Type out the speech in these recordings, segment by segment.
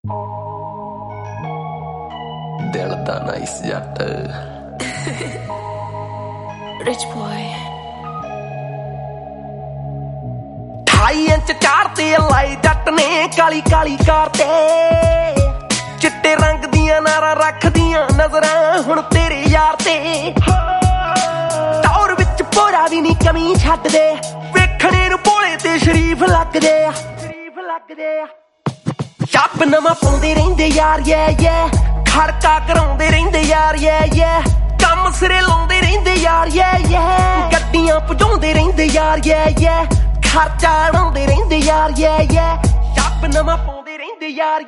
ਦਿਲ ਦਾ ਨਾਈਸ ਜੱਟ Rich boy 28 ਇੰਚ ਚਾੜ ਤੇ ਲਾਈ ਜੱਟ ਨੇ ਕਾਲੀ ਕਾਲੀ ਕਾਰ ਤੇ ਚਿੱਟੇ ਰੰਗ ਦੀਆਂ ਨਾਰਾਂ ਰੱਖਦੀਆਂ ਨਜ਼ਰਾਂ ਹੁਣ ਤੇਰੇ ਯਾਰ ਤੇ ਟੌਰ ਵਿੱਚ ਪੋਰਾ ਵੀ ਨਹੀਂ ਕਮੀ ਛੱਡਦੇ ਵੇਖਣੇ ਨੂੰ ਭੋਲੇ ਤੇ ਸ਼ਰੀਫ ਲੱਗਦੇ ਆ ਸ਼ੱਬ ਨਵਾਂ ਪਾਉਂਦੇ ਰਹਿੰਦੇ ਯਾਰ ਖੜਕਾ ਕਰਾਉਂਦੇ ਰਹਿੰਦੇ ਯਾਰ ਕੰਮ ਸਿਰੇ ਲਾਉਂਦੇ ਰਹਿੰਦੇ ਯਾਰ ਗੱਡੀਆਂ ਭਜਾਉਂਦੇ ਰਹਿੰਦੇ ਯਾਰ ਖਰਚਾ ਉਡਾਉਂਦੇ ਰਹਿੰਦੇ ਯਾਰ ਸ਼ੱਬ ਨਵਾਂ ਪਾਉਂਦੇ ਰਹਿੰਦੇ ਯਾਰ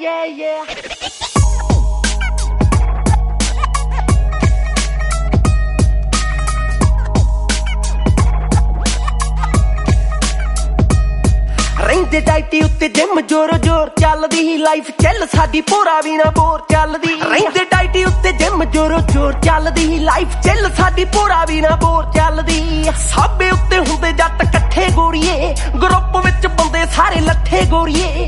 ਰਹਿੰਦੇ ਡਾਈਟੀ ਉੱਤੇ ਜਿਮ ਜੋਰੋ ਜੋਰ ਚੱਲਦੀ ਲਾਈਫ ਚੱਲ ਸਾਡੀ ਪੂਰਾ ਵੀ ਨਾ ਬੋਰ ਚੱਲਦੀ ਰਹਿੰਦੇ ਡਾਈਟੀ ਉੱਤੇ ਜਿਮ ਜੋਰੋ ਜੋਰ ਚੱਲਦੀ ਲਾਈਫ ਚੱਲ ਸਾਡੀ ਪੂਰਾ ਵੀ ਨਾ ਬੋਰ ਚੱਲਦੀ ਸਾਬੇ ਉੱਤੇ ਹੁੰਦੇ ਜੱਟ ਇਕੱਠੇ ਗੋਰੀਏ ਗਰੁੱਪ ਵਿੱਚ ਬੰਦੇ ਸਾਰੇ ਲੱਠੇ ਗੋਰੀਏ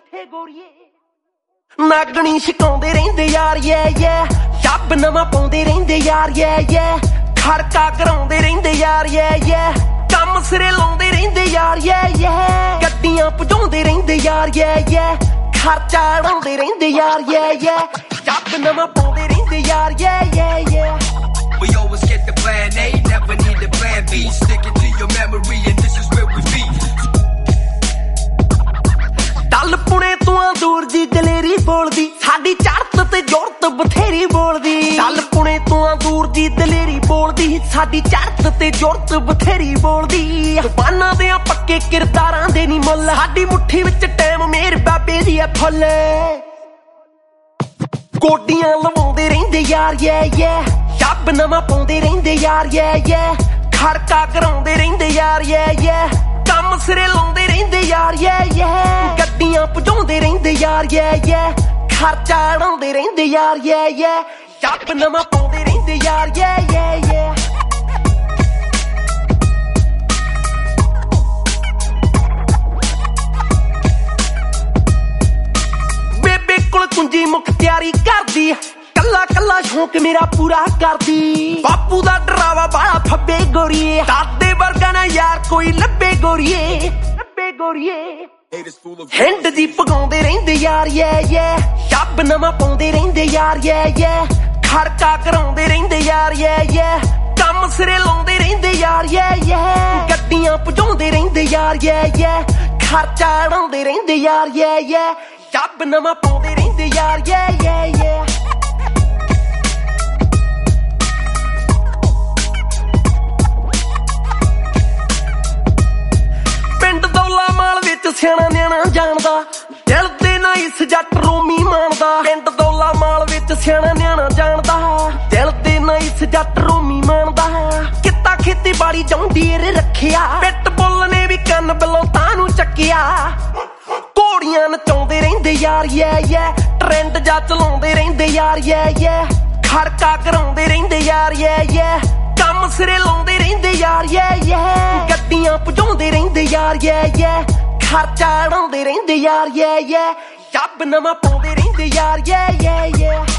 ਨਾਗਣੀ ਛਕਾਉਂਦੇ ਰਹਿੰਦੇ ਯਾਰ ਸ਼ੱਬ ਨਵਾਂ ਪਾਉਂਦੇ ਰਹਿੰਦੇ ਯਾਰ ਖੜਕਾ ਕਰਾਉਂਦੇ ਰਹਿੰਦੇ ਯਾਰ ਕੰਮ ਸਿਰੇ ਲਾਉਂਦੇ ਰਹਿੰਦੇ ਯਾਰ ਗੱਡੀਆਂ ਭਜਾਉਂਦੇ ਰਹਿੰਦੇ ਯਾਰ ਖਰਚਾ ਉਡਾਉਂਦੇ ਰਹਿੰਦੇ ਯਾਰ ਸ਼ੱਬ ਨਵਾਂ ਪਾਉਂਦੇ ਰਹਿੰਦੇ ਯਾਰ We always get the plan A, never need the plan B. Sticking to your memory and this is where we be. ਟੱਲ Pune ਤੋਂ ਦੂਰ ਦੀ ਦਲੇਰੀ ਬੋਲਦੀ ਸਾਡੀ ਚੜ੍ਹਤ ਤੇ ਜੁਰਤ ਬਥੇਰੀ ਬੋਲਦੀ ਟੱਲ ਪੁਣੇ ਤੋਂ ਦੂਰ ਦੀ ਦਲੇਰੀ ਬੋਲਦੀ ਸਾਡੀ ਚੜ੍ਹਤ ਤੇ ਜੁਰਤ ਬਥੇਰੀ ਬੋਲਦੀ ਜ਼ਬਾਨਾਂ ਦੇ ਪੱਕੇ ਕਿਰਦਾਰਾਂ ਦੇ ਨੀ ਮੁੱਲ ਸਾਡੀ ਮੁੱਠੀ ਵਿੱਚ ਟਾਈਮ ਮੇਰ ਬਾਬੇ ਦੀ ਐ ਫੁੱਲ ਕੋਡੀਆਂ ਲਵਾਉਂਦੇ ਰਹਿੰਦੇ ਯਾਰ ਸ਼ੱਬ ਨਵਾਂ ਪਾਉਂਦੇ ਰਹਿੰਦੇ ਯਾਰ ਖੜਕਾ ਕਰਾਉਂਦੇ ਰਹਿੰਦੇ ਯਾਰ ਕੰਮ ਸਿਰੇ ਲਾਉਂਦੇ ਰਹਿੰਦੇ ਯਾਰ ਗੱਡੀਆਂ ਭਜਾਉਂਦੇ ਰਹਿੰਦੇ ਯਾਰ ਖਰਚਾ ਉਡਾਉਂਦੇ ਰਹਿੰਦੇ ਯਾਰ ਸ਼ੱਬ ਨਵਾਂ ਪਾਉਂਦੇ ਰਹਿੰਦੇ ਯਾਰ ਬੇਬੇ ਕੋਲ ਕੁੰਜੀ ਮੁਖਤਿਆਰੀ ਕਰਦੀ ਕੱਲਾ ਕੱਲਾ ਸ਼ੌਂਕ ਮੇਰਾ ਪੂਰਾ ਕਰਦੀ ਬਾਪੂ ਦਾ ਡਰਾਵਾ ਬਾਲਾ ਫੱਬੇ ਗੋਰੀਏ ਦਾਦੇ ਵਰਗਾ ਨਾ ਯਾਰ ਕੋਈ ਲੱਭੇ ਗੋਰੀਏ ਹਿੰਡ ਦੀ ਪਗਾਉਂਦੇ ਰਹਿੰਦੇ ਯਾਰ ਸ਼ੱਬ ਨਵਾਂ ਪਾਉਂਦੇ ਰਹਿੰਦੇ ਯਾਰ ਖੜਕਾ ਕਰਾਉਂਦੇ ਰਹਿੰਦੇ ਯਾਰ ਕੰਮ ਸਿਰੇ ਲਾਉਂਦੇ ਰਹਿੰਦੇ ਯਾਰ ਗੱਡੀਆਂ ਭਜਾਉਂਦੇ ਰਹਿੰਦੇ ਯਾਰ ਖਰਚਾ ਉਡਾਉਂਦੇ ਰਹਿੰਦੇ ਯਾਰ ਸ਼ੱਬ ਨਵਾਂ ਪਾਉਂਦੇ ਰਹਿੰਦੇ ਯਾਰ ਪਿੰਡ ਦੌਲਾ ਮਾਲ ਵਿੱਚ ਸਿਆਣਾ ਨਿਆਣਾ ਜਾਣਦਾ ਦਿਲ ਦੇ ਨਾਈਸ ਜੱਟ ਰੋਮੀ ਮਾਣਦਾ ਪਿੰਡ ਦੌਲਾ ਮਾਲ ਵਿੱਚ ਸਿਆਣਾ ਨਿਆਣਾ ਜਾਣਦਾ ਦਿਲ ਦੇ ਨਾਈਸ ਜੱਟ ਰੋਮੀ ਮਾਣਦਾ ਕਿੱਤਾ ਖੇਤੀਬਾੜੀ ਜੌਂਡੀਰ ਰੱਖਿਆ ਪਿੱਟ ਬੁੱਲ ਨੇ ਵੀ ਕੰਨ ਬਿਲੋਂ ਤਾਂ ਨੂੰ ਚੱਕਿਆ ਘੋੜੀਆਂ ਨਚਾਉਂਦੇ ਰਹਿੰਦੇ ਯਾਰ ਟ੍ਰੈਂਡ ਜਾ ਚਲਾਉਂਦੇ ਰਹਿੰਦੇ ਯਾਰ ਖੜਕਾ ਕਰਾਉਂਦੇ ਰਹਿੰਦੇ ਯਾਰ ਕੰਮ ਸਿਰੇ ਲਾਉਂਦੇ ਰਹਿੰਦੇ ਯਾਰ ਗੱਡੀਆਂ ਭਜਾਉਂਦੇ ਰਹਿੰਦੇ ਯਾਰ ਖਰਚਾ ਉਡਾਉਂਦੇ ਰਹਿੰਦੇ ਯਾਰ ਸ਼ੱਬ ਨਵਾਂ ਪਾਉਂਦੇ ਰਹਿੰਦੇ ਯਾਰ